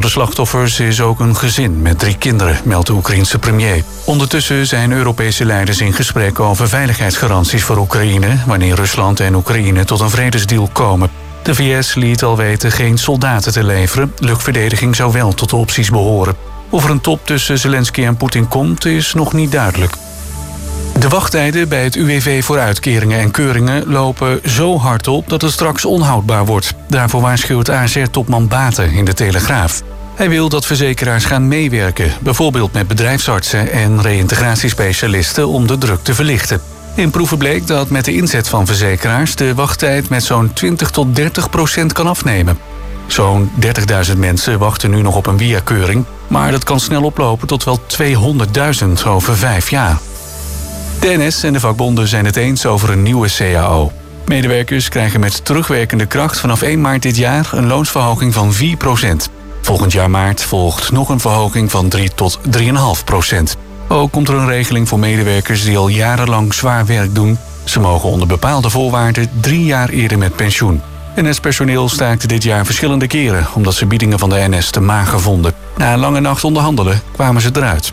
de slachtoffers is ook een gezin met 3 kinderen, meldt de Oekraïense premier. Ondertussen zijn Europese leiders in gesprek over veiligheidsgaranties voor Oekraïne, wanneer Rusland en Oekraïne tot een vredesdeal komen. De VS liet al weten geen soldaten te leveren. Luchtverdediging zou wel tot de opties behoren. Of er een top tussen Zelensky en Poetin komt, is nog niet duidelijk. De wachttijden bij het UWV voor uitkeringen en keuringen lopen zo hard op dat het straks onhoudbaar wordt. Daarvoor waarschuwt ASR-topman Baten in de Telegraaf. Hij wil dat verzekeraars gaan meewerken, bijvoorbeeld met bedrijfsartsen en reïntegratiespecialisten om de druk te verlichten. In proeven bleek dat met de inzet van verzekeraars de wachttijd met zo'n 20-30% kan afnemen. Zo'n 30.000 mensen wachten nu nog op een via-keuring, maar dat kan snel oplopen tot wel 200.000 over 5 jaar. De NS en de vakbonden zijn het eens over een nieuwe CAO. Medewerkers krijgen met terugwerkende kracht vanaf 1 maart dit jaar een loonsverhoging van 4%. Volgend jaar maart volgt nog een verhoging van 3 tot 3,5%. Ook komt er een regeling voor medewerkers die al jarenlang zwaar werk doen. Ze mogen onder bepaalde voorwaarden 3 jaar eerder met pensioen. NS-personeel staakte dit jaar verschillende keren omdat ze biedingen van de NS te mager vonden. Na een lange nacht onderhandelen kwamen ze eruit.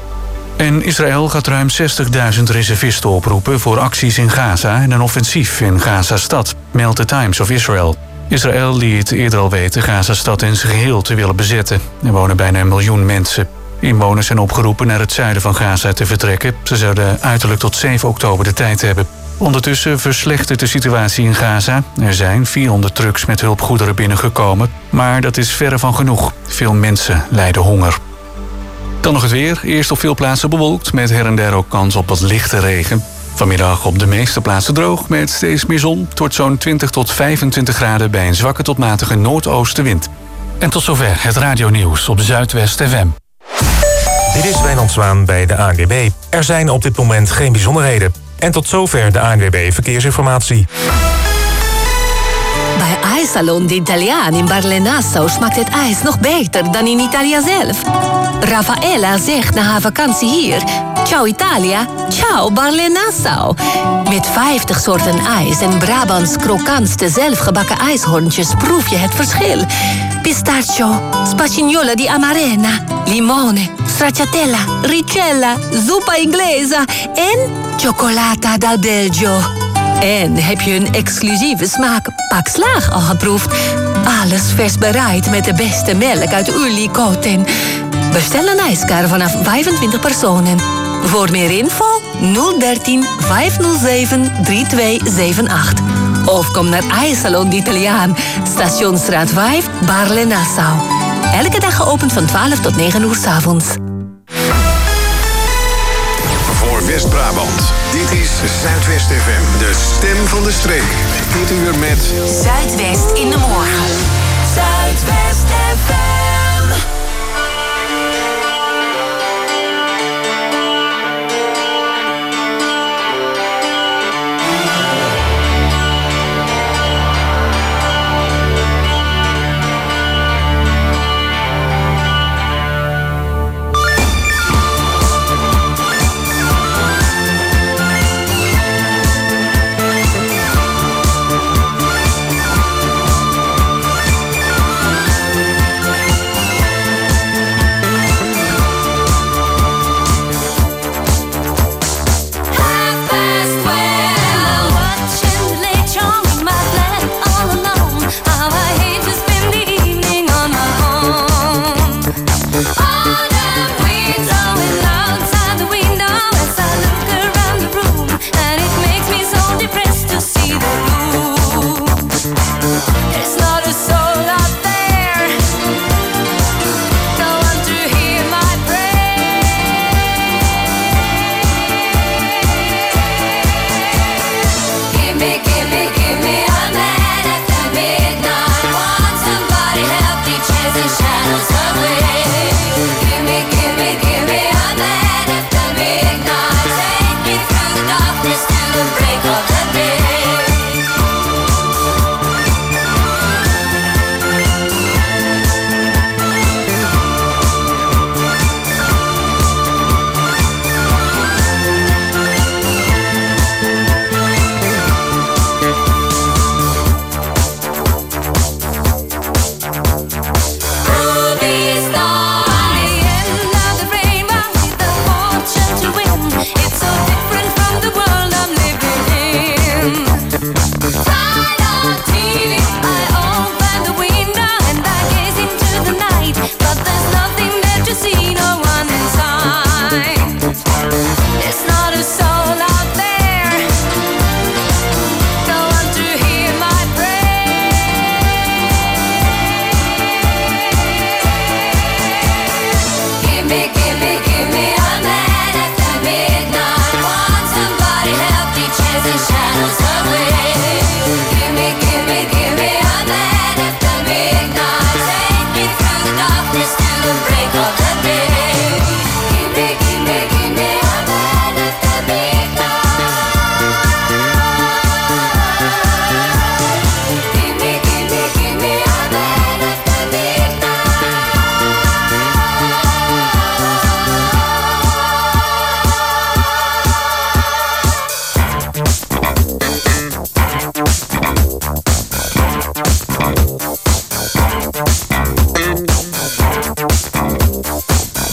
En Israël gaat ruim 60.000 reservisten oproepen voor acties in Gaza en een offensief in Gaza-stad, meldt The Times of Israel. Israël liet eerder al weten Gaza-stad in zijn geheel te willen bezetten. Er wonen bijna 1 miljoen mensen. Inwoners zijn opgeroepen naar het zuiden van Gaza te vertrekken. Ze zouden uiterlijk tot 7 oktober de tijd hebben. Ondertussen verslechtert de situatie in Gaza. Er zijn 400 trucks met hulpgoederen binnengekomen, maar dat is verre van genoeg. Veel mensen lijden honger. Dan nog het weer. Eerst op veel plaatsen bewolkt, met her en der ook kans op wat lichte regen. Vanmiddag op de meeste plaatsen droog, met steeds meer zon. Het wordt zo'n 20 tot 25 graden bij een zwakke tot matige noordoostenwind. En tot zover het radionieuws op Zuidwest FM. Dit is Wijnand Zwaan bij de ANWB. Er zijn op dit moment geen bijzonderheden. En tot zover de ANWB Verkeersinformatie. Bij IJssalon de Italiaan in Barle-Nassau smaakt het ijs nog beter dan in Italië zelf. Raffaella zegt na haar vakantie hier: ciao Italia, ciao Barle-Nassau. Met 50 soorten ijs en Brabants krokantste zelfgebakken ijshorntjes proef je het verschil. Pistachio, spagnola di amarena, limone, stracciatella, ricella, zuppa inglesa en cioccolata dal Belgio. En heb je een exclusieve smaak Pak Slaag al geproefd? Alles vers bereid met de beste melk uit Ulikoten. Bestel een ijskar vanaf 25 personen. Voor meer info 013 507 3278. Of kom naar IJssalon d'Italiaan, Stationsstraat 5, Barle-Nassau. Elke dag geopend van 12 tot 9 uur 's avonds. Voor West-Brabant, dit is Zuidwest FM, de stem van de streek. Dit uur met Zuidwest in de morgen. Zuidwest FM. darkness to the break of the day. Give me a man after midnight. Give me a man after midnight.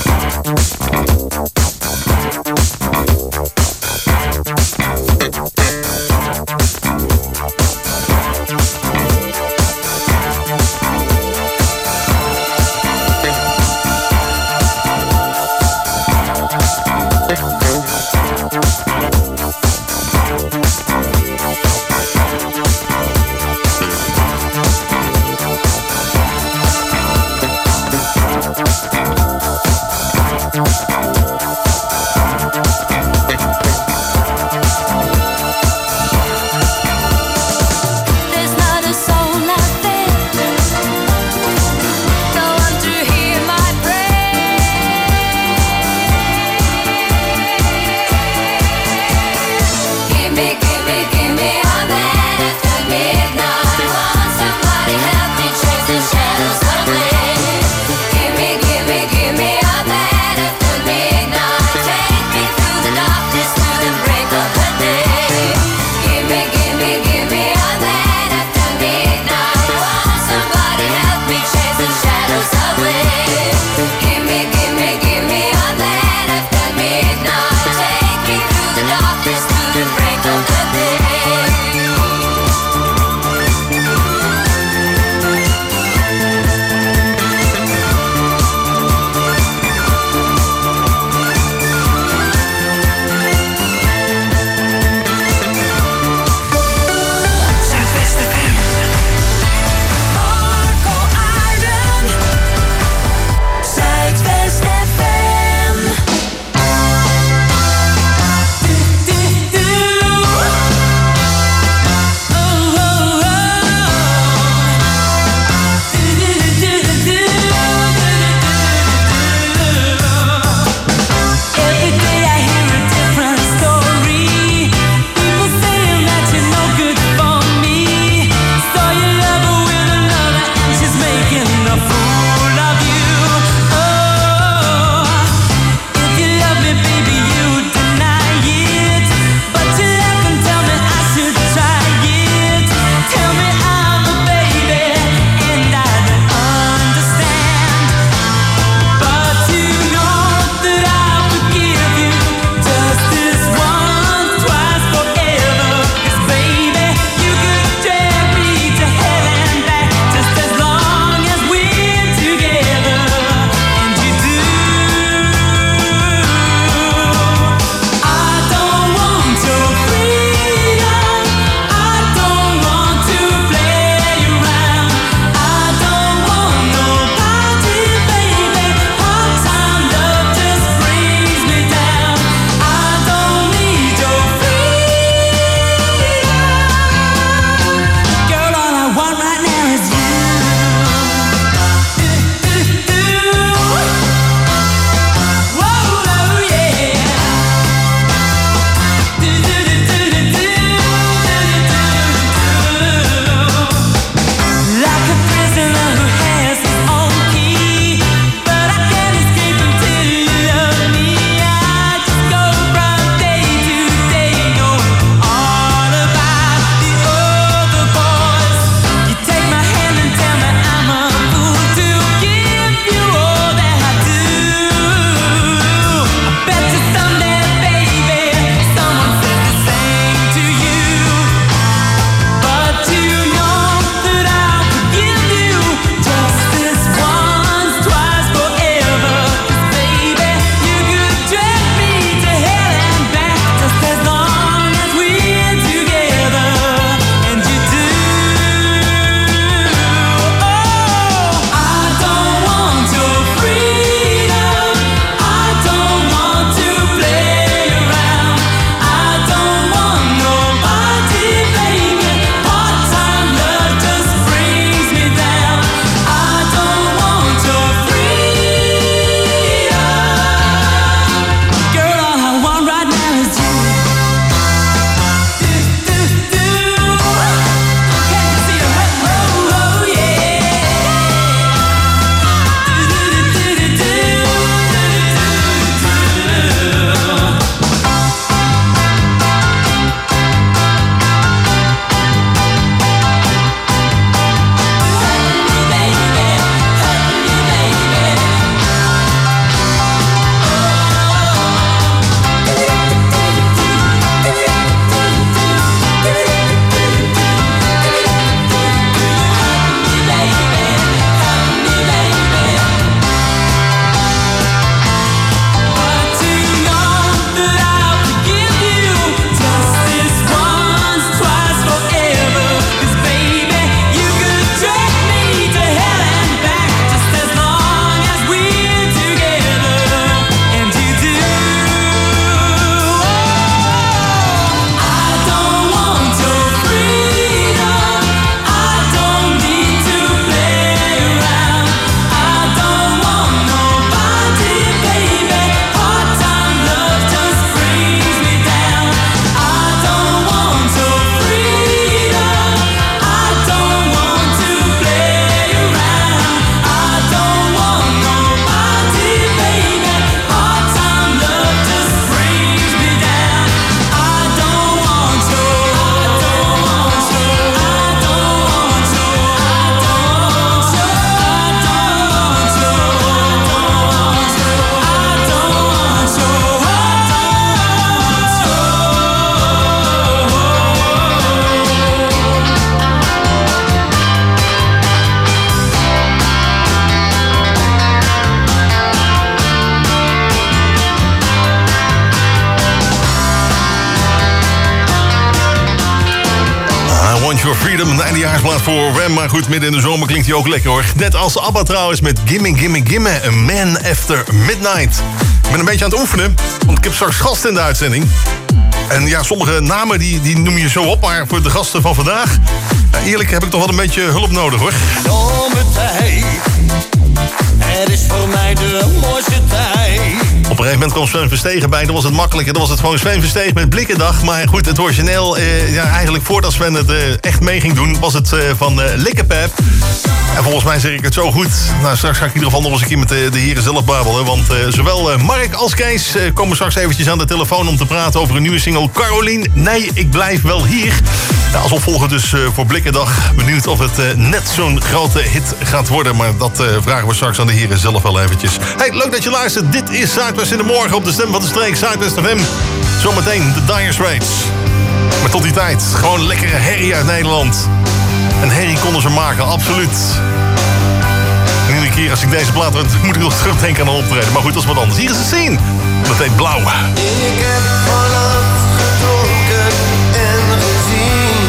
Your Freedom, een eindejaarsplaat voor Wham. Maar goed, midden in de zomer klinkt hij ook lekker hoor. Net als ABBA trouwens met Gimme Gimme Gimme, A Man After Midnight. Ik ben een beetje aan het oefenen, want ik heb straks gasten in de uitzending. En ja, sommige namen die noem je zo op, maar voor de gasten van vandaag... eerlijk heb ik toch wel een beetje hulp nodig hoor. Zomertijd, het is voor mij de mooiste tijd. Op een gegeven moment kwam Sven Verstegen bij, dan was het makkelijker. Dan was het gewoon Sven Verstegen met Blikkendag. Maar goed, het origineel, eigenlijk voordat Sven het echt mee ging doen... was het van Likkepep. En volgens mij zeg ik het zo goed. Nou, straks ga ik in ieder geval nog eens een keer met de heren zelf babbelen. Want zowel Mark als Kees komen straks eventjes aan de telefoon... om te praten over een nieuwe single. Caroline, nee, ik blijf wel hier. Nou, als opvolger dus voor Blikkendag. Benieuwd of het net zo'n grote hit gaat worden. Maar dat vragen we straks aan de heren zelf wel eventjes. Hey, leuk dat je luistert. Dit is Zuidwest in de Morgen op de Stem van de Streek. Zuidwest FM. Zometeen de Dire Straits. Maar tot die tijd, gewoon lekkere herrie uit Nederland. En herrie konden ze maken, absoluut. En iedere keer als ik deze plaat hoor, moet ik nog terugdenken aan een optreden. Maar goed, dat is wat anders. Hier is de scene. Dat heet Blauw. Ik heb vannacht gedronken en gezien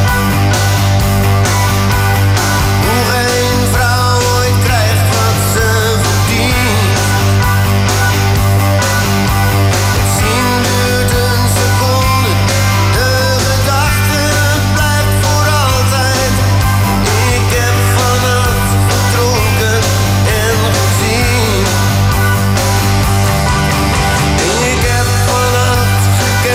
hoe geen vrouw ooit krijgt wat ze verdient. Het zien duurt een seconde, de gedachte blijft voor altijd. Ik heb vannacht gedronken en gezien. Ik heb vannacht gekend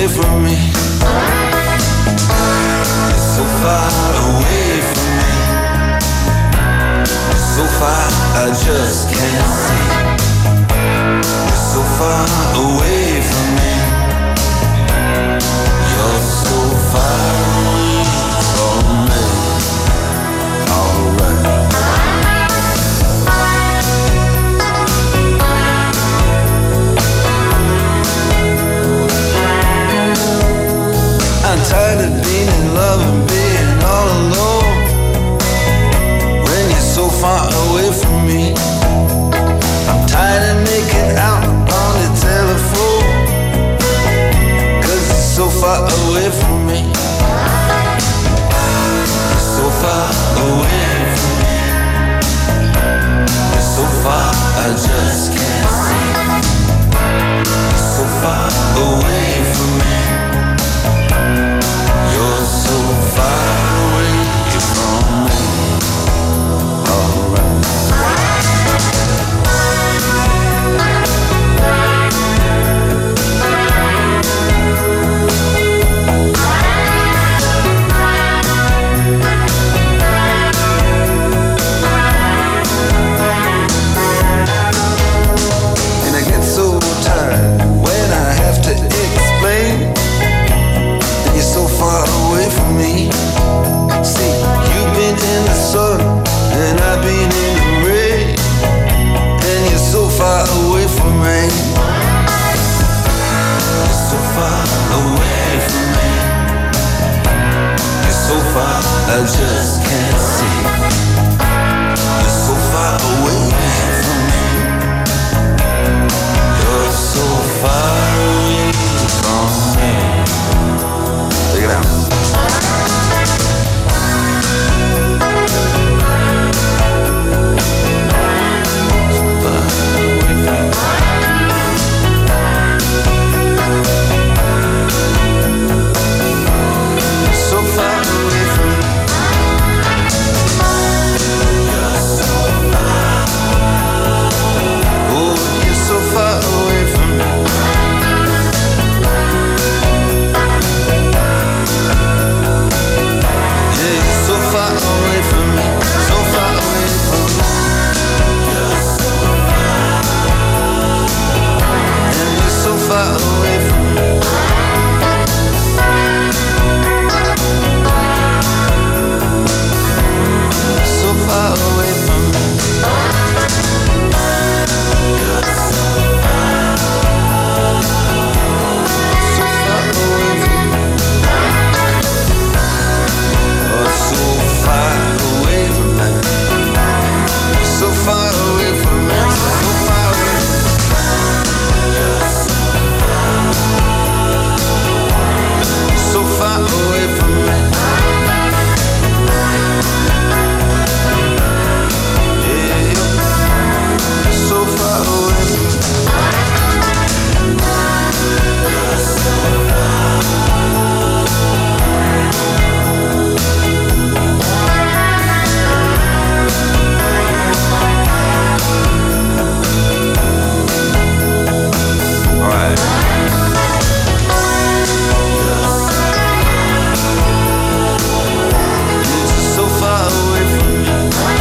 from me. You're so far away from me. You're so far, I just can't see. You're so far away from me. You're so far away from me. Alright. I'm tired of being in love and being all alone when you're so far away from me. I'm tired of making out on the telephone 'cause you're so far away from me. You're so far away from me. You're so far, I just can't see. You're so far away from me. You're so far away from me. Alright. And I get so tired when I have to explain. You're so far away from me. See, you've been in the sun and I've been in the rain, and you're so far away from me. You're so far away from me. You're so far, I just can't see. You're so far away from me. You're so far away from me. Check it out. So far away from me. Oh, you're so far away from me. Yeah, you're so far away from me. So far away from me. And you're so far away from me. So far away from me. So far away from me. Oh, so far away from me. So far away from me. So far away. So far away from me. Yeah, so far away from me. Alright. You're so far away from me.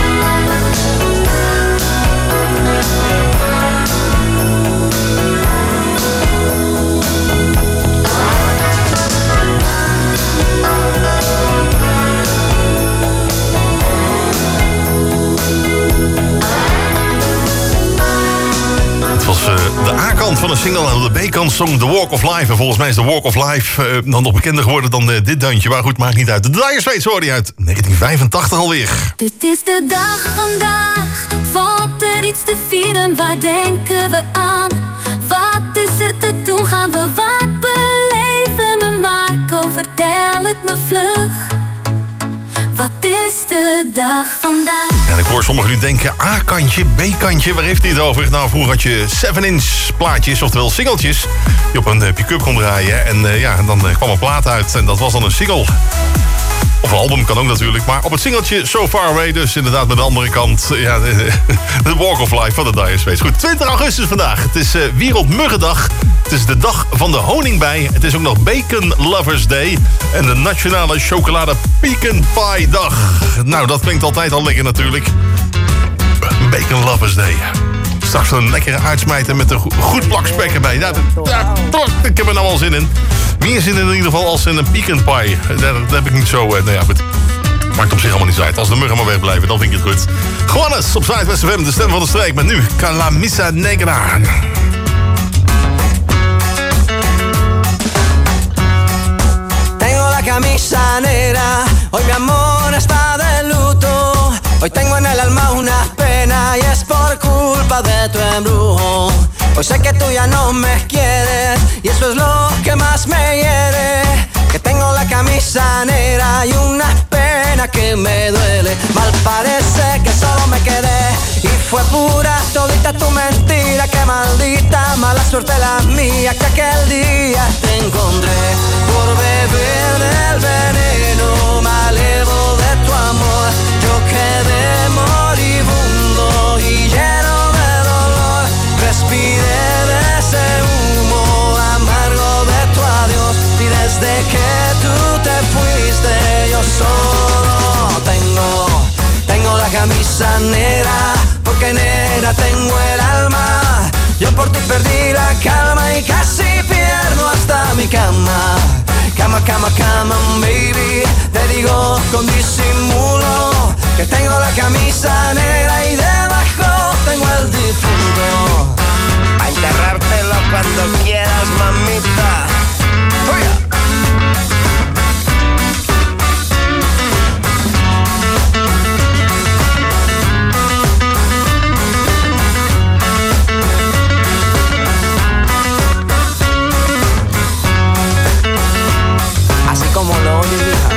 Het was de A-kant van een single en de B-kant zong The Walk of Life. En volgens mij is The Walk of Life dan nog bekender geworden dan dit deuntje. Maar goed, maakt niet uit. De Dire Straits hoorde je uit 1985 alweer. Dit is de dag vandaag, valt er iets te vieren, waar denken we aan? Wat is er te doen, gaan we wat beleven? Marco, vertel het me vlug, wat is de dag vandaag? En ik hoor sommigen nu denken, A-kantje, B-kantje, waar heeft hij het over? Nou, vroeger had je 7-inch plaatjes, oftewel singeltjes, die op een pick-up kon draaien. En dan kwam een plaat uit en dat was dan een single. Of een album kan ook natuurlijk. Maar op het singeltje So Far Away, dus inderdaad met de andere kant. Ja, de Walk of Life van de Dire Straits. Goed, 20 augustus vandaag. Het is Wereldmuggendag. Het is de dag van de honingbij. Het is ook nog Bacon Lovers Day. En de nationale chocolade pecan pie dag. Nou, dat klinkt altijd al lekker natuurlijk. Bacon Lovers Day. Straks een lekkere uitsmijter met een goed plak spek erbij. Ik heb er nou al zin in. Meer zin in ieder geval als in een pecan pie. Daar heb ik niet zo... nou ja, maakt op zich allemaal niet uit. Als de muggen maar wegblijven, dan vind ik het goed. Juanes op Zuidwest FM, de stem van de streek. Met nu Calamisa Negra. Tengo la camisa negra, hoy mi amor está de luto. Hoy tengo en el alma una pena y es por culpa de tu embrujo. Hoy sé que tú ya no me quieres y eso es lo que más me hiere. Que tengo la camisa negra y una pena que me duele. Mal parece que solo me quedé y fue pura todita tu mentira. Que maldita mala suerte la mía que aquel día te encontré. Por beber del veneno me alevo de tu amor. Yo quedé moribundo y lleno de dolor. Respiré de ese humo amargo de tu adiós. Y desde que tú te fuiste yo solo tengo la camisa negra. Porque negra tengo el alma. Yo por ti perdí la calma y casi pierdo hasta mi cama. Cama, cama, cama, baby. Te digo con disimulo que tengo la camisa negra y debajo tengo el difunto. A enterrártelo cuando quieras, mamita. Como lo oye, hija.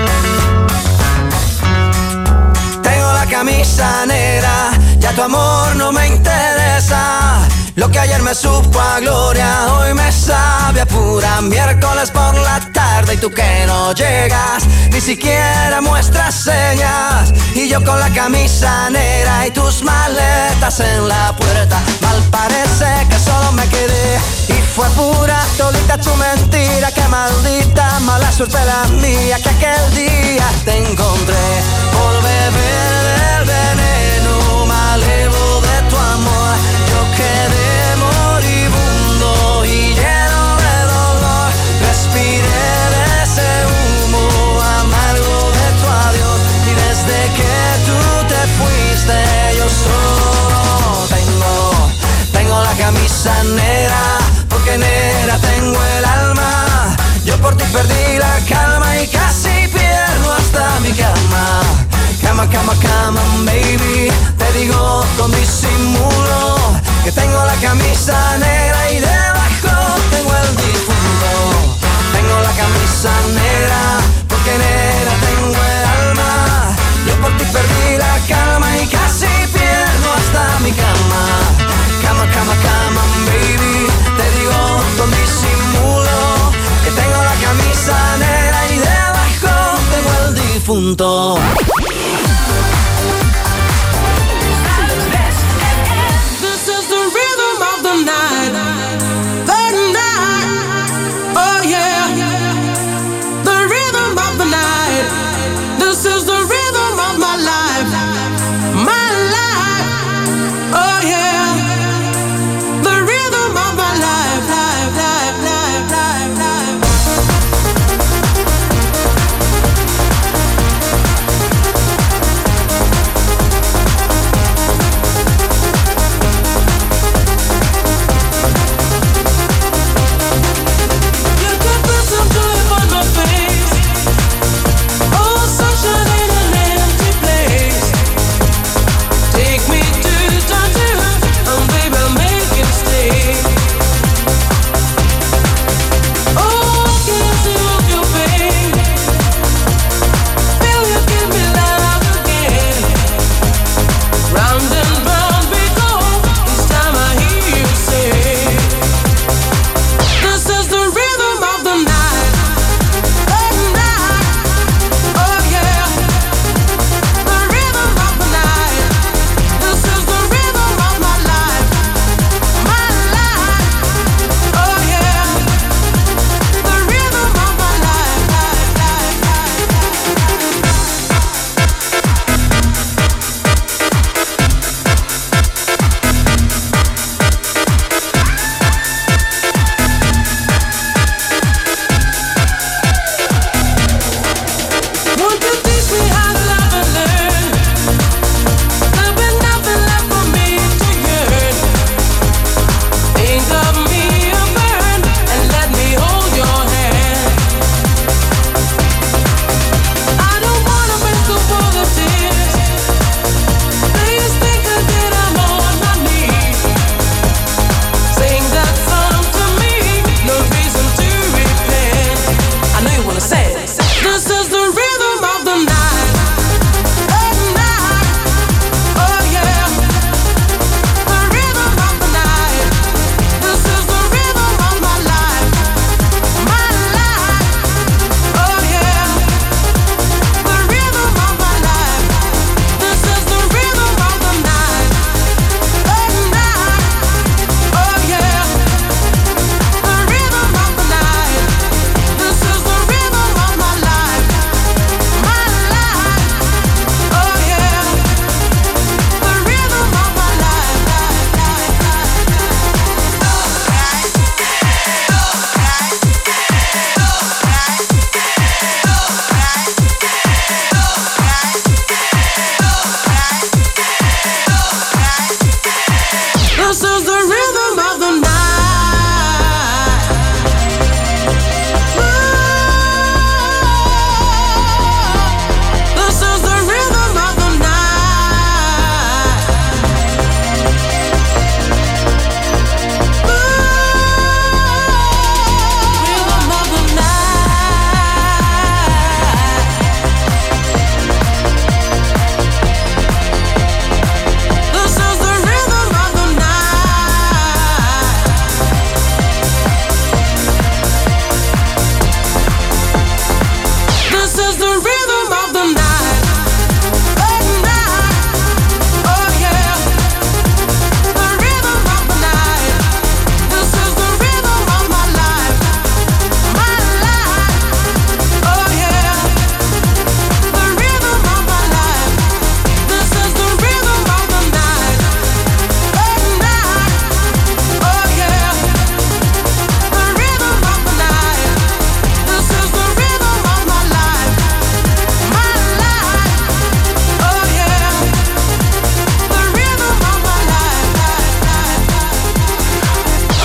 Tengo la camisa negra, ya tu amor no me interesa. Lo que ayer me supo a gloria, hoy me sabe a pura miércoles por la tarde. Y tú que no llegas, ni siquiera muestras señas. Y yo con la camisa negra y tus maletas en la puerta. Mal parece que solo me quedé y fue pura todita tu mentira. Que maldita mala suerte la mía que aquel día te encontré. Por beber del veneno me alevo de tu amor. Yo quedé moribundo y lleno de dolor. Respiré de ese humo amargo de tu adiós. Y desde que tú te fuiste yo solo tengo la camisa negra. Porque negra tengo el alma. Yo por ti perdí la calma y casi pierdo hasta mi cama. Cama, cama, cama, baby. Te digo con disimulo que tengo la camisa negra y debajo tengo el difunto. Tengo la camisa negra porque negra tengo el alma. Yo por ti perdí la calma y casi pierdo hasta mi cama. Cama, cama, cama, baby. Te digo con disimulo que tengo la camisa negra y debajo tengo el difunto. This is the rhythm of the night. The night. Oh yeah. The rhythm of the night. This is the rhythm of my life. My life. Oh yeah. The rhythm of my life. Life, life, life, life, life.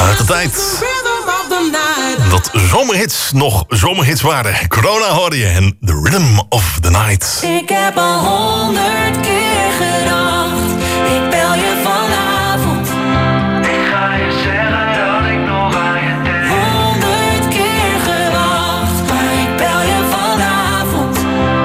Uit de tijd dat zomerhits nog zomerhits waren. Corona hoorde je en The Rhythm of the Night. Ik heb al 100 keer gedacht, ik bel je vanavond. Ik ga je zeggen dat ik nog aan je denk. 100 keer gewacht, maar ik bel je vanavond.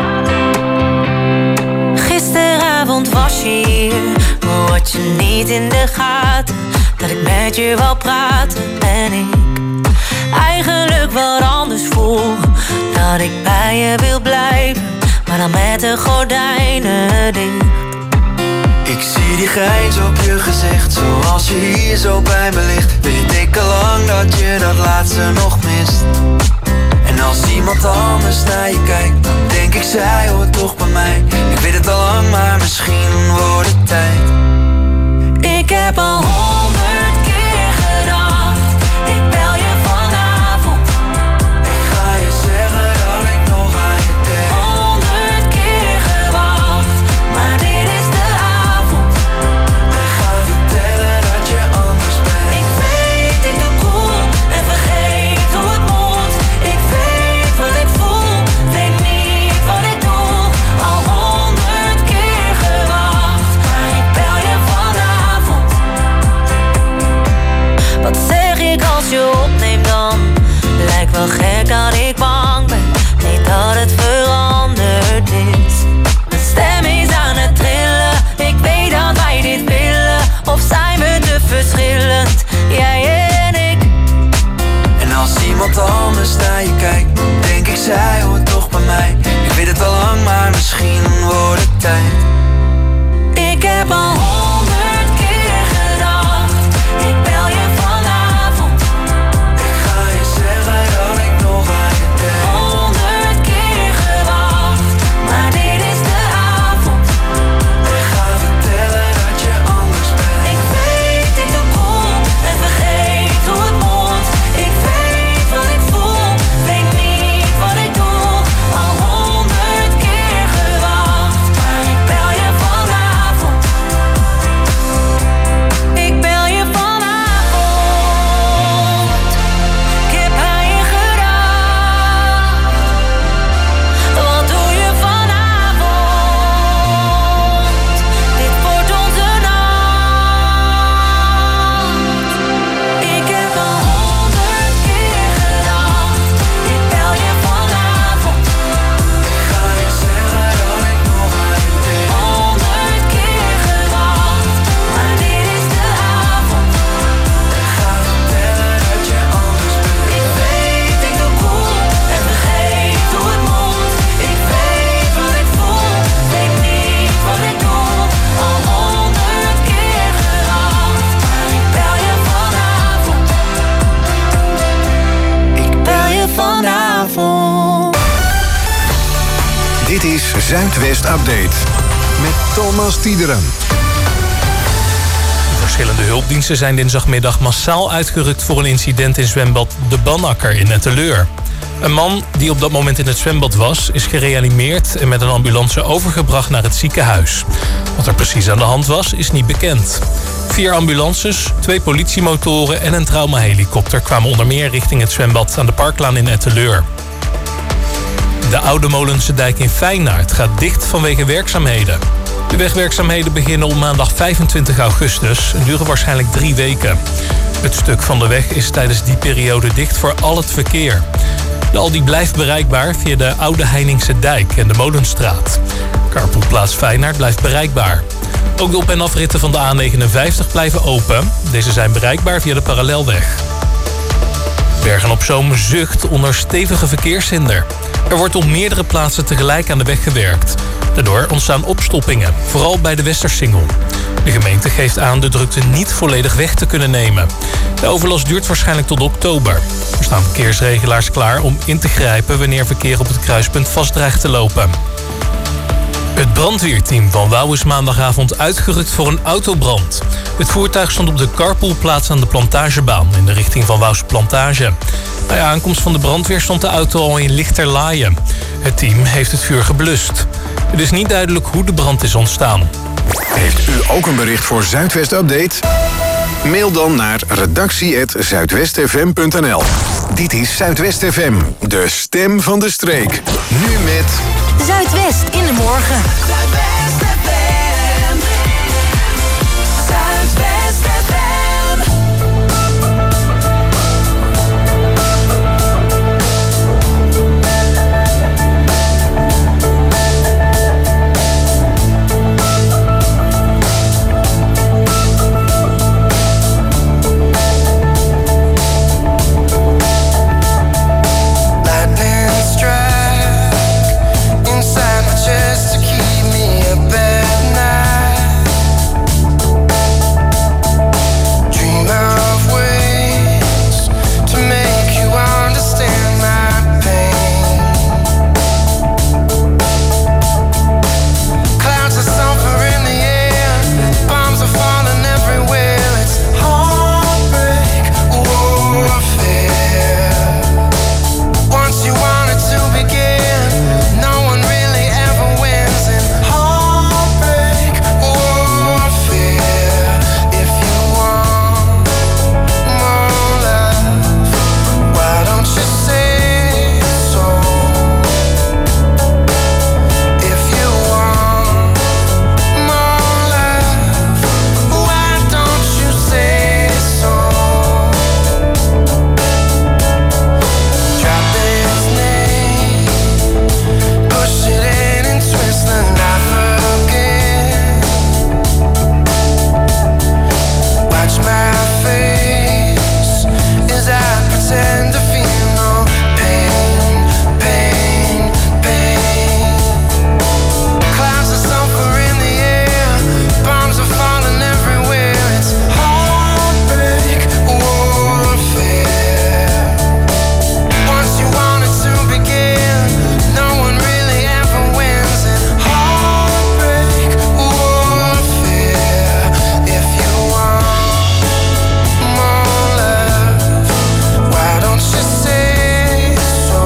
Gisteravond was je hier, maar had je niet in de gaten dat ik met je wou praten en ik eigenlijk wat anders voel. Dat ik bij je wil blijven, maar dan met de gordijnen dicht. Ik zie die grijns op je gezicht, zoals je hier zo bij me ligt. Weet ik al lang dat je dat laatste nog mist. En als iemand anders naar je kijkt, dan denk ik zij hoort toch bij mij. Ik weet het al lang, maar misschien wordt het tijd. Ik heb al 100 keer gedacht, ik bel je vanavond. Ik ga je zeggen dat ik nog aan je denk. 100 keer gewacht, maar dit is de avond. Ik ga vertellen dat je anders bent. Ik weet, ik doe cool en vergeet hoe het moet. Ik weet wat ik voel, weet niet wat ik doe. Al 100 keer gewacht, maar ik bel je vanavond. Wat zeg ik als je opneemt dan? Lijkt wel gek dat ik bang ben, weet dat het veranderd is. Mijn stem is aan het trillen, ik weet dat wij dit willen. Of zijn we te verschillend, jij en ik? En als iemand anders naar je kijkt, dan denk ik zij hoort toch bij mij. Ik weet het al lang, maar misschien wordt het tijd. Ik heb al 100 keer gedacht, ik bel je vanavond. Ik ga je zeggen dat ik nog aan je denk. 100 keer gewacht, maar dit is de avond. Ik ga vertellen dat je anders bent. Ik weet, ik doe cool en vergeet hoe het moet. Ik weet wat ik voel, weet niet wat ik doe. Al 100 keer gewacht, maar ik bel je vanavond. Ik bel je vanavond. Ik heb aan je gedacht. Wat doe je vanavond? Dit wordt onze nacht. Ik heb al 100 keer gedacht, ik bel je vanavond. Ik ga je zeggen dat ik nog aan je denk. 100 keer gewacht, maar dit is de avond. Ik ga vertellen dat je anders bent. Ik weet, ik doe cool en vergeet hoe het moet. Ik weet wat ik voel, weet niet wat ik doe. Al 100 keer gewacht, maar ik bel je vanavond. Ik bel je vanavond. Dit is Zuidwest Update met Thomas Tiederen. Verschillende hulpdiensten zijn dinsdagmiddag massaal uitgerukt voor een incident in zwembad De Bannakker in Etteleur. Een man die op dat moment in het zwembad was, is gereanimeerd en met een ambulance overgebracht naar het ziekenhuis. Wat er precies aan de hand was, is niet bekend. 4 ambulances, 2 politiemotoren en een traumahelikopter kwamen onder meer richting het zwembad aan de Parklaan in Etteleur. De Oude Molense dijk in Feyenaard gaat dicht vanwege werkzaamheden. De wegwerkzaamheden beginnen op maandag 25 augustus en duren waarschijnlijk 3 weken. Het stuk van de weg is tijdens die periode dicht voor al het verkeer. De Aldi blijft bereikbaar via de Oude Heiningse Dijk en de Molenstraat. Carpoolplaats Feyenaard blijft bereikbaar. Ook de op- en afritten van de A59 blijven open. Deze zijn bereikbaar via de parallelweg. Bergen-op-Zoom zucht onder stevige verkeershinder. Er wordt op meerdere plaatsen tegelijk aan de weg gewerkt. Daardoor ontstaan opstoppingen, vooral bij de Westersingel. De gemeente geeft aan de drukte niet volledig weg te kunnen nemen. De overlast duurt waarschijnlijk tot oktober. Er staan verkeersregelaars klaar om in te grijpen wanneer verkeer op het kruispunt vast dreigt te lopen. Het brandweerteam van Wouw is maandagavond uitgerukt voor een autobrand. Het voertuig stond op de carpoolplaats aan de Plantagebaan in de richting van Wouwse Plantage. Bij aankomst van de brandweer stond de auto al in lichterlaaien. Het team heeft het vuur geblust. Het is niet duidelijk hoe de brand is ontstaan. Heeft u ook een bericht voor Zuidwest Update? Mail dan naar redactie@zuidwestfm.nl. Dit is Zuidwest FM, de stem van de streek. Nu met... Zuidwest in de morgen. Zuidwest FM. Zuidwest FM. Just to keep me up at night. Dream of ways to make you understand my pain. Clouds are sulfur in the air, bombs are falling everywhere. It's heartbreak warfare. Once you wanted to begin, no one really ever wins in heartbreak warfare. If you want more love, why don't you say so? If you want more love, why don't you say so? Drop his name, push it in and twist the knife again. Watch my face as I pretend to feel no pain, pain, pain. Clouds are sulfur in the air, bombs are falling everywhere. It's heartbreak warfare. Once you wanted to begin, no one really ever wins in heartbreak warfare. If you want more love, why don't you say so?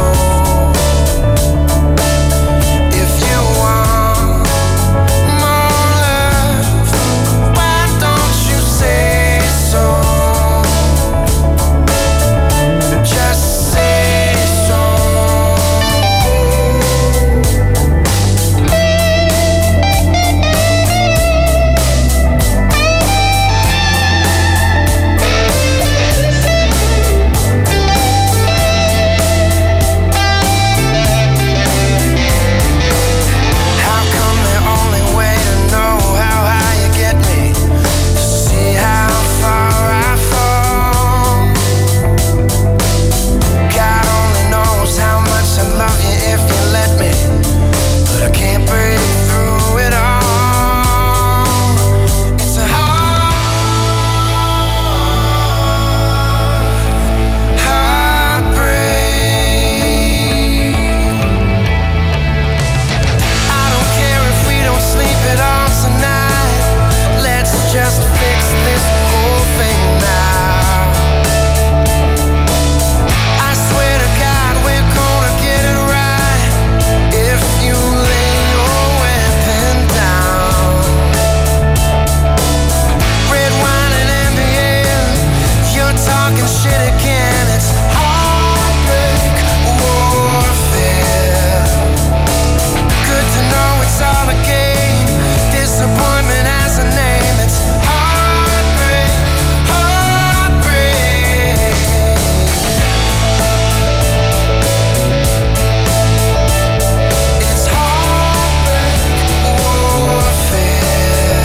If you want more love, why don't you say so? Just say so. How come the only way to know how high you get me is to see how far I fall? God only knows how much I love you if you let me, but I can't break through it all. It's a heartbreak. I don't care if we don't sleep at all tonight. Let's just fix this whole thing now. I swear to God we're gonna get it right if you lay your weapon down. Red wine and ambient, you're talking shit again. It's heartbreak warfare. Good to know it's all a game. Disappointment has a name. It's heartbreak, heartbreak. It's heartbreak warfare.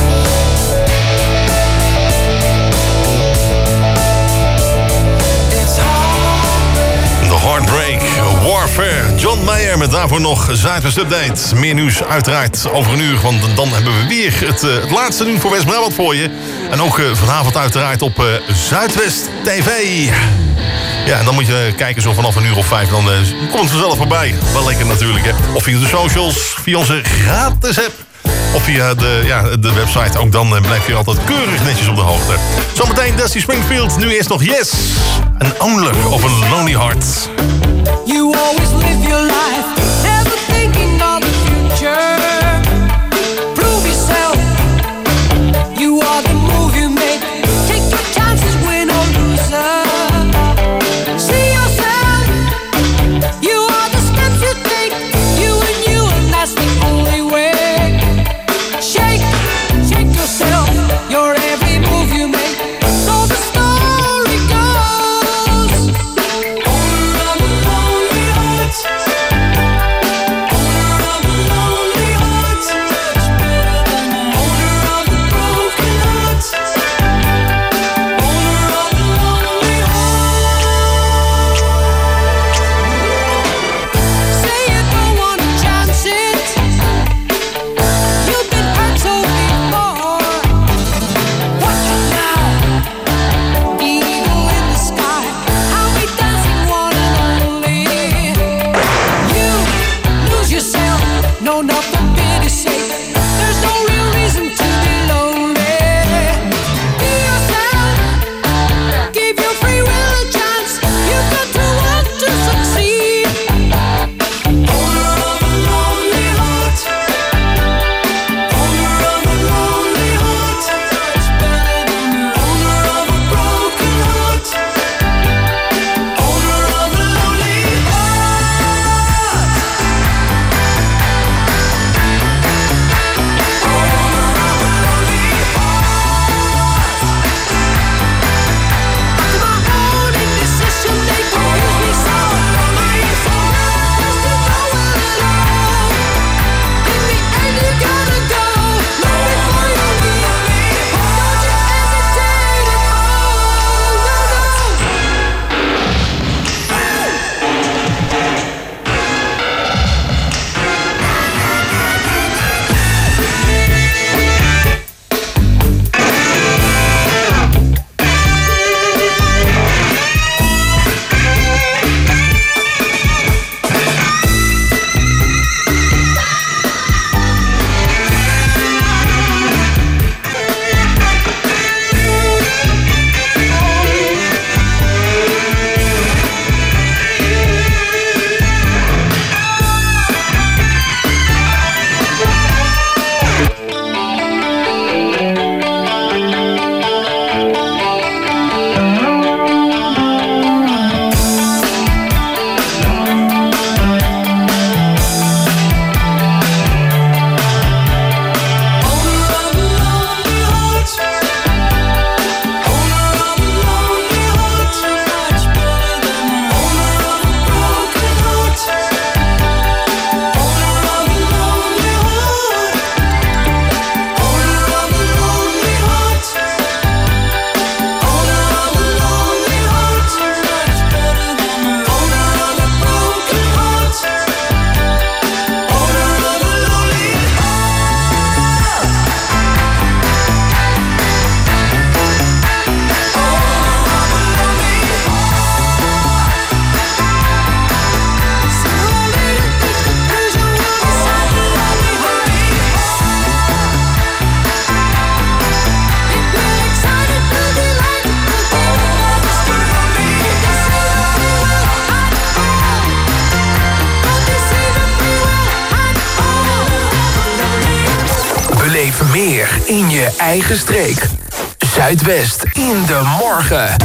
It's heartbreak. The Heartbreak Warfare. John Mayer met daarvoor nog Zuidwest Update. Meer nieuws uiteraard over een uur, want dan hebben we weer het laatste nieuws voor West-Brabant voor je. En ook vanavond uiteraard op Zuidwest TV. Ja, en dan moet je kijken zo vanaf 1:05, dan komt het vanzelf voorbij. Wel lekker natuurlijk, hè. Of via de socials, via onze gratis app. Of via de website. Ook dan blijf je altijd keurig netjes op de hoogte. Zometeen Dusty Springfield. Nu eerst nog Yes. An Owner of a Lonely Heart. You always live your life, never thinking of the future. Prove yourself. You are the move you make. Take in je eigen streek. Zuidwest in de morgen.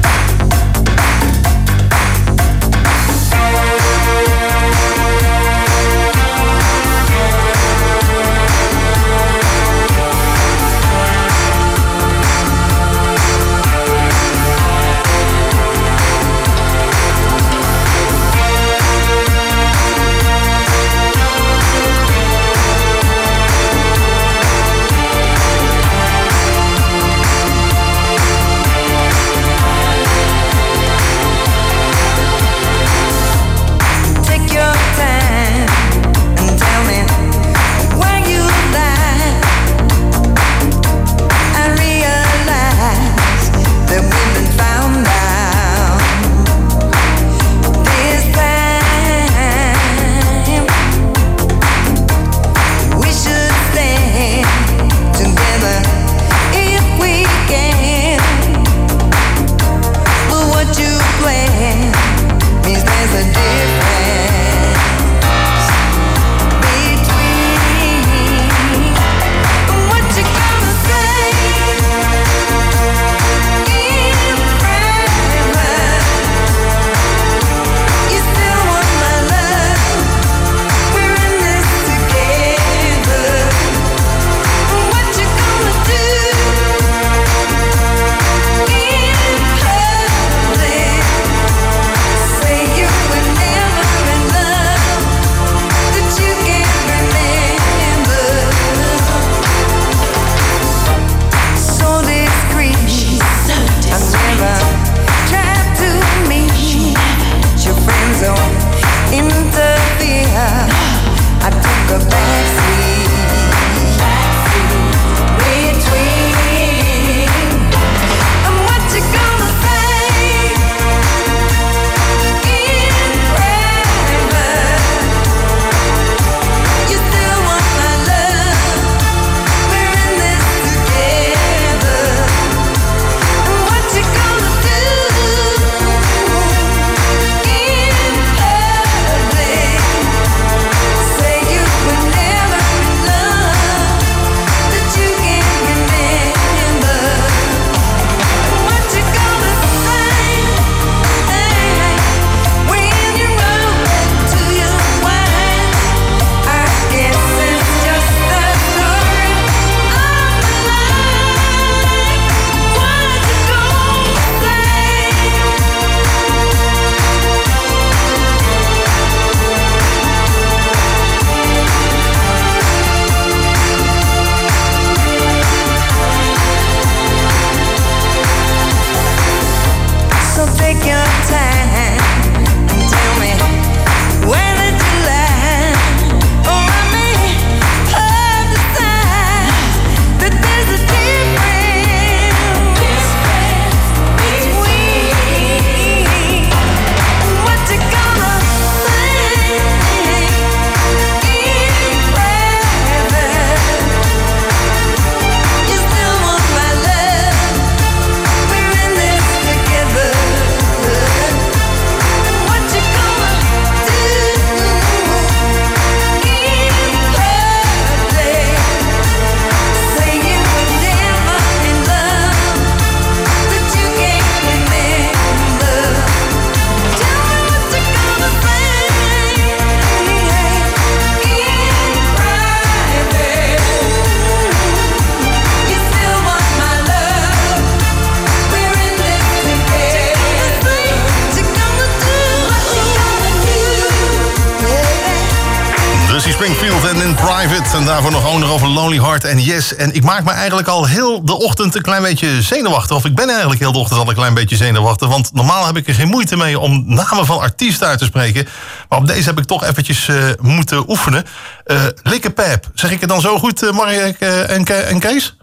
Springfield en In Private. En daarvoor nog Owner over Lonely Heart en Yes. En ik maak me eigenlijk al heel de ochtend een klein beetje zenuwachtig. Of ik ben eigenlijk heel de ochtend al een klein beetje zenuwachtig. Want normaal heb ik er geen moeite mee om namen van artiesten uit te spreken. Maar op deze heb ik toch eventjes moeten oefenen. Likkepijp. Zeg ik het dan zo goed, Mark en Kees?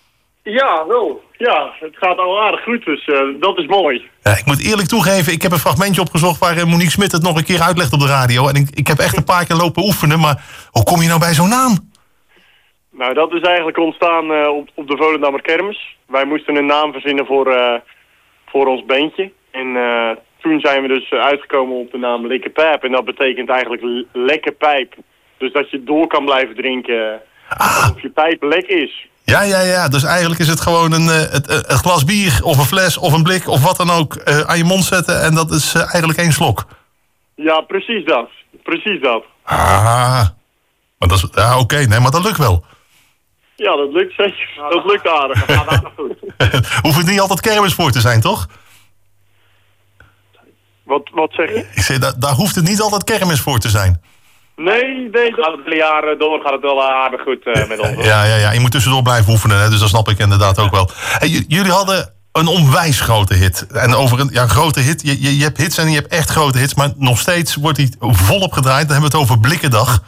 Ja, wel. Ja, het gaat al aardig goed, dus dat is mooi. Ja, ik moet eerlijk toegeven, ik heb een fragmentje opgezocht waar Monique Smit het nog een keer uitlegt op de radio. En ik heb echt een paar keer lopen oefenen, maar hoe kom je nou bij zo'n naam? Nou, dat is eigenlijk ontstaan op de Volendammer Kermis. Wij moesten een naam verzinnen voor ons bandje. En toen zijn we dus uitgekomen op de naam Likkepijp. En dat betekent eigenlijk lekke pijp. Dus dat je door kan blijven drinken of je pijp lek is. Ja. Dus eigenlijk is het gewoon het glas bier of een fles of een blik of wat dan ook aan je mond zetten. En dat is eigenlijk 1 slok. Ja, precies dat. Precies dat. Ah, maar dat is, ja, oké, nee, maar dat lukt wel. Ja, dat lukt zeker. Dat lukt aardig. Dat gaat aardig goed. Hoeft het niet altijd kermis voor te zijn, toch? Wat zeg je? Ik zei, daar hoeft het niet altijd kermis voor te zijn. Nee. Gaat het hele jaar door, gaat het wel aardig goed met ons. Ja. Je moet tussendoor blijven oefenen, hè, dus dat snap ik inderdaad ook wel. Hey, jullie hadden een onwijs grote hit. En over een grote hit, je hebt hits en je hebt echt grote hits, maar nog steeds wordt die volop gedraaid. Dan hebben we het over Blikkendag.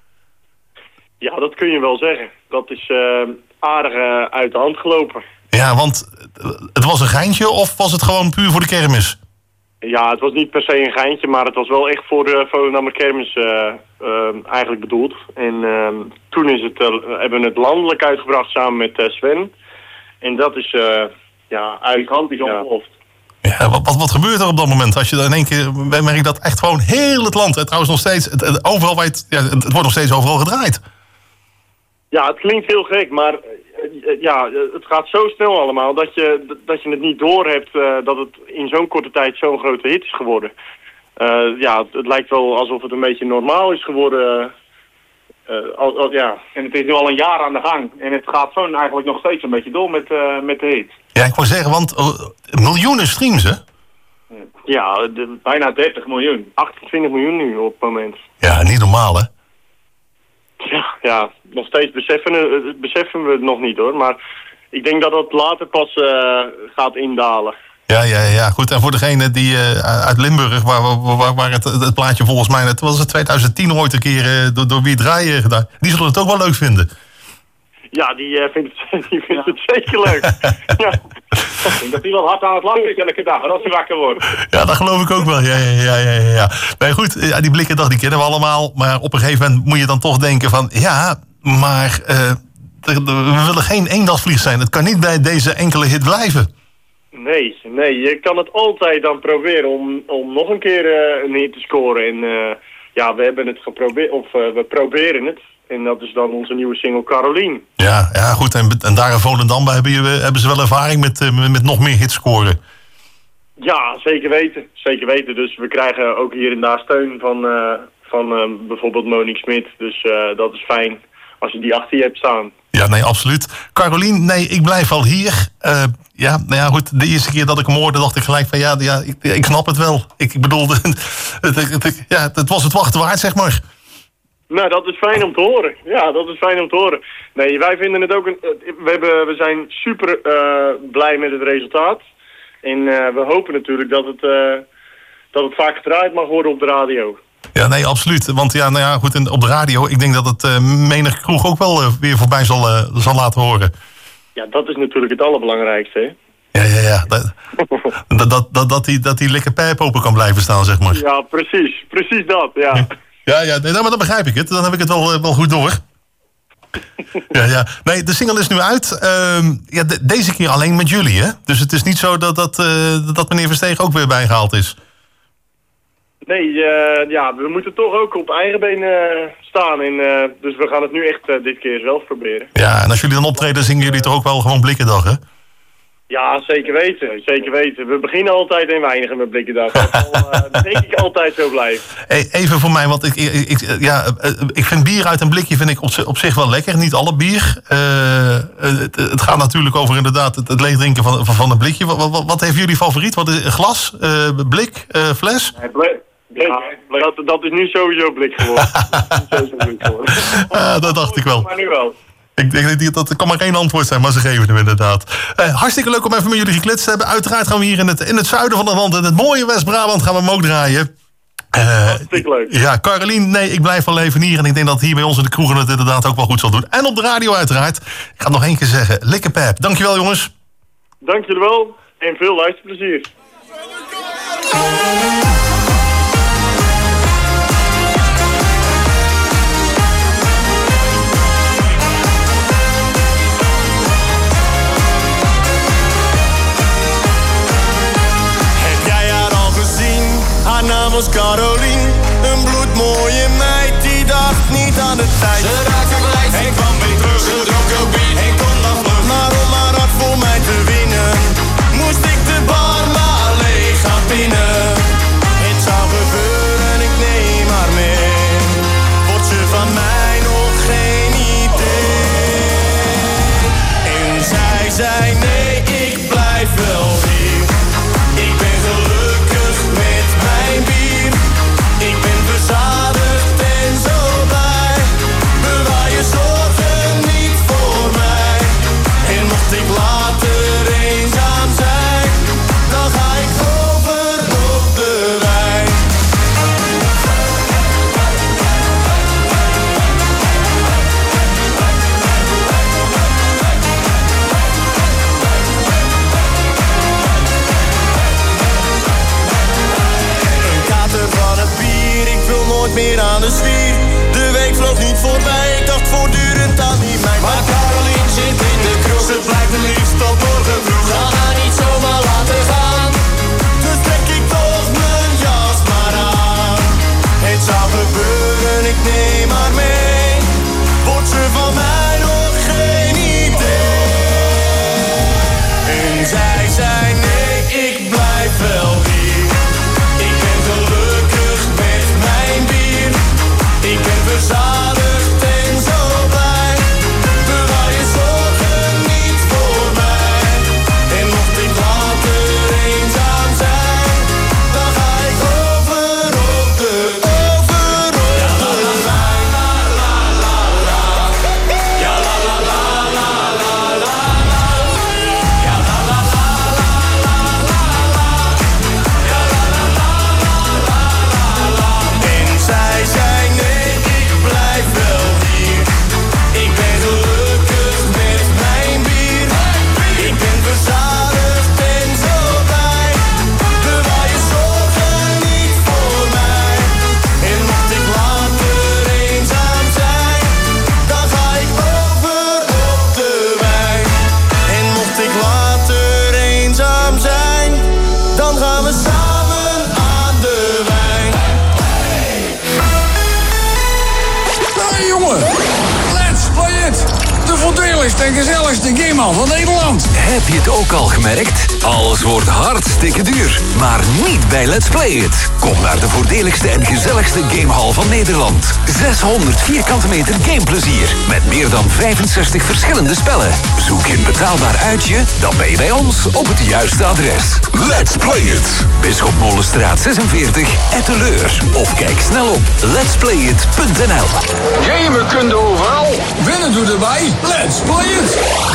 Ja, dat kun je wel zeggen. Dat is aardig uit de hand gelopen. Ja, want het was een geintje of was het gewoon puur voor de kermis? Ja, het was niet per se een geintje, maar het was wel echt voor de Volendammer kermis eigenlijk bedoeld. En toen hebben we het landelijk uitgebracht samen met Sven. En dat is gigantisch ongeloofd. Ja, wat gebeurt er op dat moment? Als je dan in één keer merkt dat echt gewoon heel het land, trouwens nog steeds, overal waar het wordt nog steeds overal gedraaid. Ja, het klinkt heel gek, maar het gaat zo snel allemaal dat je het niet doorhebt dat het in zo'n korte tijd zo'n grote hit is geworden. Het lijkt wel alsof het een beetje normaal is geworden. En het is nu al een jaar aan de gang. En het gaat zo eigenlijk nog steeds een beetje door met de hit. Ja, ik wou zeggen, want miljoenen streams, hè? Ja, bijna 30 miljoen. 28 miljoen nu op het moment. Ja, niet normaal, hè? Ja, nog steeds beseffen we het nog niet, hoor. Maar ik denk dat dat later pas gaat indalen. Ja, goed. En voor degene die uit Limburg, waar het plaatje volgens mij, het was 2010 ooit een keer door Wie Draaien gedaan. Die zullen het ook wel leuk vinden. Ja, die vindt het zeker leuk. Ja. Ik denk dat hij wel hard aan het lachen is elke dag, als hij wakker wordt. Ja, dat geloof ik ook wel. Ja. Nee, goed, die Blikkendag, die kennen we allemaal. Maar op een gegeven moment moet je dan toch denken van, ja, maar we willen geen eendagsvlieg zijn. Het kan niet bij deze enkele hit blijven. Nee, je kan het altijd dan proberen om nog een keer een hit te scoren. En we hebben het geprobeerd, of we proberen het. En dat is dan onze nieuwe single Caroline. Ja, goed. En daar in Volendam hebben ze wel ervaring met nog meer hits scoren. Ja, zeker weten. Dus we krijgen ook hier en daar steun van bijvoorbeeld Monique Smit. Dus dat is fijn als je die achter je hebt staan. Ja, nee, absoluut. Caroline, nee, ik blijf al hier. Goed, de eerste keer dat ik hem hoorde dacht ik gelijk van ik snap het wel. Ik bedoel, het was het wachten waard, zeg maar. Nou, dat is fijn om te horen. Ja, dat is fijn om te horen. Nee, wij vinden het ook we zijn super blij met het resultaat. En we hopen natuurlijk dat het vaak gedraaid mag worden op de radio. Ja, nee, absoluut. Want goed, op de radio, ik denk dat het menig kroeg ook wel weer voorbij zal laten horen. Ja, dat is natuurlijk het allerbelangrijkste, hè? Ja. Dat die lekker pijp open kan blijven staan, zeg maar. Ja, precies dat, ja. Ja, nee, maar dan begrijp ik het. Dan heb ik het wel goed door. Ja. Nee, de single is nu uit. Deze keer alleen met jullie, hè? Dus het is niet zo dat meneer Versteeg ook weer bijgehaald is. Nee, we moeten toch ook op eigen benen staan. En, dus we gaan het nu echt dit keer zelf proberen. Ja, en als jullie dan optreden, zingen jullie toch ook wel gewoon Blikkendag, hè? Ja, zeker weten. We beginnen altijd en weinigen met Blikkendag. Dat zal denk ik altijd zo blijven. Hey, even voor mij, want ik vind bier uit een blikje vind ik op zich wel lekker. Niet alle bier. Het gaat natuurlijk over inderdaad het leegdrinken van een blikje. Wat heeft jullie favoriet? Wat is glas, blik, fles? Ja, dat is nu sowieso blik geworden. Dat dacht ik wel. Maar nu wel. Ik denk dat kan maar één antwoord zijn, maar ze geven hem inderdaad. Hartstikke leuk om even met jullie gekletst te hebben. Uiteraard gaan we hier in het zuiden van het land, in het mooie West-Brabant, gaan we hem ook draaien. Hartstikke leuk. Ja, Caroline, nee, ik blijf wel even hier. En ik denk dat hier bij ons in de kroegen het inderdaad ook wel goed zal doen. En op de radio uiteraard. Ik ga het nog één keer zeggen. Likkepijp. Dankjewel, jongens. Dank jullie wel. En veel luisterplezier. Haar naam was Caroline, een bloedmooie meid die dacht niet aan de tijd. Ze raakte blij en kwam weer terug, ze dronk ook bier en kon dan aan de zwier. De week vloog niet voorbij, ik dacht voortdurend aan die meid. Maar Caroline zit in de kroeg, ze blijft het liefst tot morgen vroeg. Ga haar niet zomaar laten gaan, dus trek ik toch mijn jas maar aan. Het zou gebeuren, ik neem haar mee. Wordt ze van mij nog geen idee? En zij zei nee, ik blijf wel hier. Ik ben gelukkig met mijn bier. Ik ben verzadigd en zo blij. Bewaar je zorgen niet voor mij. En mocht ik later eenzaam zijn, dan ga ik over op de wijn. Ja la la la la la la. Ja la la la la la la la. Ja la la la la la la. En zij zei nee, ik blijf wel hier. Ik ben gelukkig met mijn bier. Ik ben verzadigd en zo blij. Bewaar je zorgen niet voor mij. En mocht ik later eenzaam zijn, dan ga ik over op de wijn. En mocht ik later eenzaam zijn, dan gaan we samen aan de wijn. Hey jongen, let's play it! De voordeligste en gezelligste gamehal van Nederland. Heb je het ook al gemerkt? Alles wordt hartstikke duur. Maar niet bij Let's Play It. Kom naar de voordeligste en gezelligste gamehal van Nederland. 600 vierkante meter gameplezier. Met meer dan 65 verschillende spellen. Zoek je een betaalbaar uitje? Dan ben je bij ons op het juiste adres. Let's Play It. Bisschop Molenstraat 46, Etteleur. Of kijk snel op letsplayit.nl. Gamen kun je overal. Winnen doe erbij. Let's play it!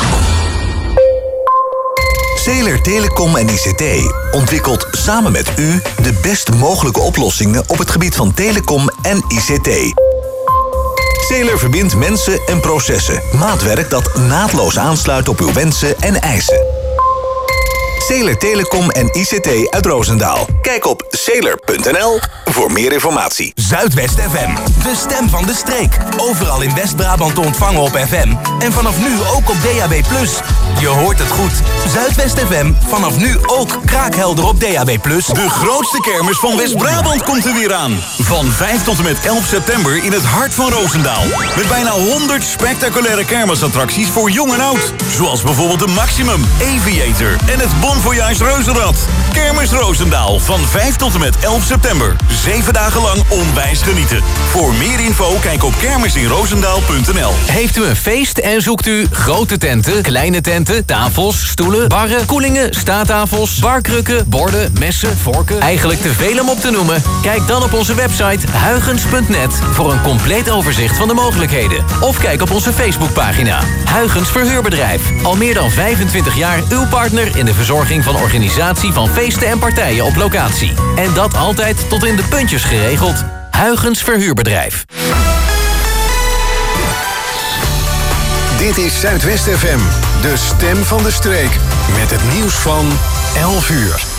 Zeeler Telecom en ICT ontwikkelt samen met u de best mogelijke oplossingen op het gebied van telecom en ICT. Zeeler verbindt mensen en processen. Maatwerk dat naadloos aansluit op uw wensen en eisen. Zeeler Telecom en ICT uit Roosendaal. Kijk op zeeler.nl voor meer informatie. Zuidwest FM, de stem van de streek. Overal in West-Brabant te ontvangen op FM. En vanaf nu ook op DAB+. Je hoort het goed. Zuidwest FM, vanaf nu ook kraakhelder op DAB+. De grootste kermis van West-Brabant komt er weer aan. Van 5 tot en met 11 september in het hart van Roosendaal. Met bijna 100 spectaculaire kermisattracties voor jong en oud. Zoals bijvoorbeeld de Maximum, Aviator en het Bon Voyage Reuzenrad. Kermis Roosendaal van 5 tot en met 11 september. 7 dagen lang onwijs genieten. Voor meer info kijk op kermisinroosendaal.nl. Heeft u een feest en zoekt u grote tenten, kleine tenten, tafels, stoelen, barren, koelingen, staattafels, barkrukken, borden, messen, vorken? Eigenlijk te veel om op te noemen? Kijk dan op onze website huygens.net voor een compleet overzicht van de mogelijkheden. Of kijk op onze Facebookpagina. Huygens Verhuurbedrijf. Al meer dan 25 jaar uw partner in de verzorging van organisatie van feesten en partijen op locatie. En dat altijd tot in de puntjes geregeld. Huygens Verhuurbedrijf. Dit is Zuidwest FM, de stem van de streek. Met het nieuws van 11 uur.